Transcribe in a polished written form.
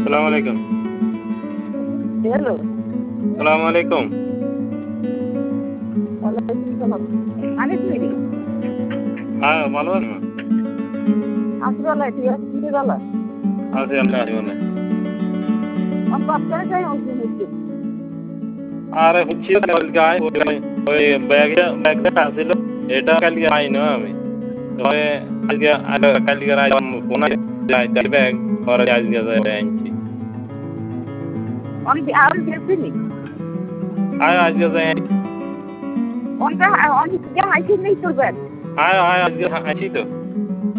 সালাম আলাইকুম। হ্যালো, সালাম আলাইকুম। ওয়ালাইকুম সালাম। আনিস মিরি, হ্যাঁ, ভালো আছেন? আসলে ঠিক আছে, কি বলা? আছি আল্লাহ জীবনে। আমি বাচ্চারা যাই অল্প একটু। আর হচ্ছে গায়ে ওই ব্যাগটা আছিল এটা কালকে আইনো আমি। তবে আজকে কালকে ফোন আছে ব্যাগ পরে আজকে আনছি। অনেক আর গেছিনি। আজকে অনেক অনেক যা হাইছি নেই তোর ব্যাগ। আজকে আছি তো।